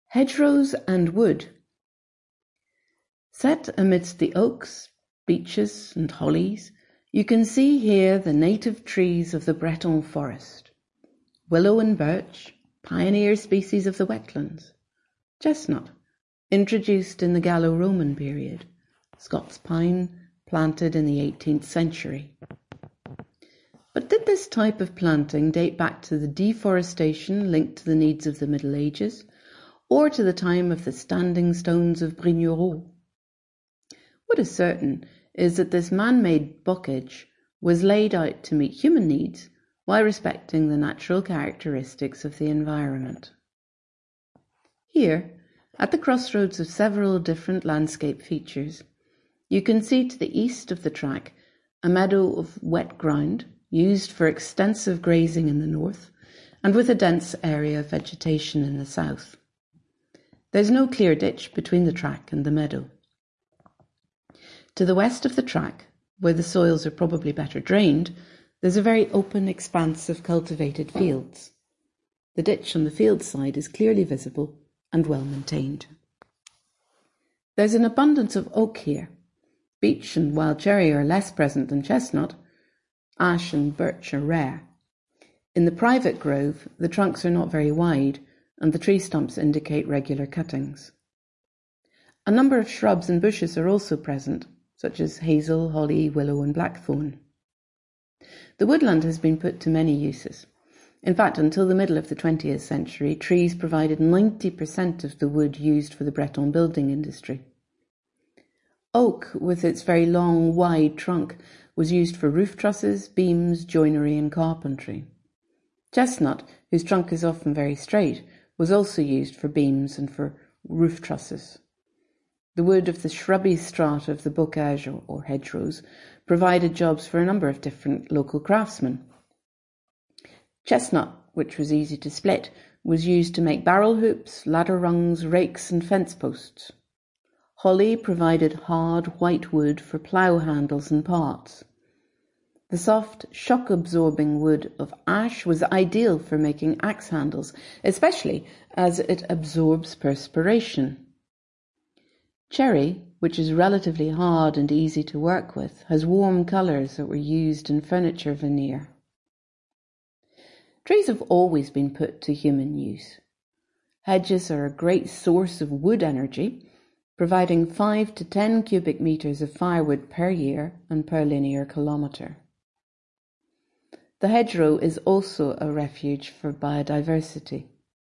Hedgerows and wood. Set amidst the oaks, beeches and hollies, you can see here the native trees of the Breton forest. Willow and birch, pioneer species of the wetlands. Chestnut, introduced in the Gallo-Roman period. Scots pine, planted in the 18th century. But did this type of planting date back to the deforestation linked to the needs of the Middle Ages, or to the time of the standing stones of Brignereau? What is certain is that this man-made bocage was laid out to meet human needs while respecting the natural characteristics of the environment. Here, at the crossroads of several different landscape features, you can see to the east of the track a meadow of wet ground used for extensive grazing in the north and with a dense area of vegetation in the south. There's no clear ditch between the track and the meadow. To the west of the track, where the soils are probably better drained, there's a very open expanse of cultivated fields. The ditch on the field side is clearly visible and well maintained. There's an abundance of oak here. Beech and wild cherry are less present than chestnut. Ash and birch are rare. In the private grove, the trunks are not very wide, and the tree stumps indicate regular cuttings. A number of shrubs and bushes are also present, such as hazel, holly, willow and blackthorn. The woodland has been put to many uses. In fact, until the middle of the 20th century, trees provided 90% of the wood used for the Breton building industry. Oak, with its very long, wide trunk, was used for roof trusses, beams, joinery and carpentry. Chestnut, whose trunk is often very straight, was also used for beams and for roof trusses. The wood of the shrubby strata of the bocage or hedgerows provided jobs for a number of different local craftsmen. Chestnut, which was easy to split, was used to make barrel hoops, ladder rungs, rakes and fence posts. Holly provided hard white wood for plough handles and parts. The soft, shock-absorbing wood of ash was ideal for making axe handles, especially as it absorbs perspiration. Cherry, which is relatively hard and easy to work with, has warm colours that were used in furniture veneer. Trees have always been put to human use. Hedges are a great source of wood energy, providing 5 to 10 cubic metres of firewood per year and per linear kilometre. The hedgerow is also a refuge for biodiversity.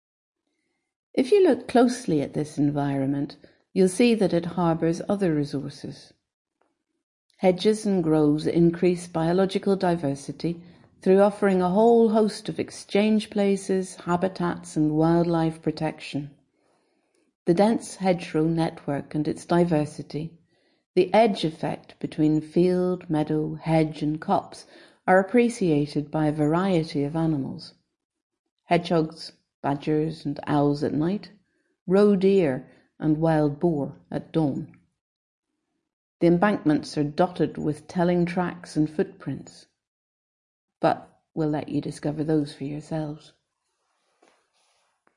If you look closely at this environment, you'll see that it harbours other resources. Hedges and groves increase biological diversity through offering a whole host of exchange places, habitats and wildlife protection. The dense hedgerow network and its diversity, the edge effect between field, meadow, hedge and copse are appreciated by a variety of animals. Hedgehogs, badgers and owls at night, roe deer and wild boar at dawn. The embankments are dotted with telling tracks and footprints, but we'll let you discover those for yourselves.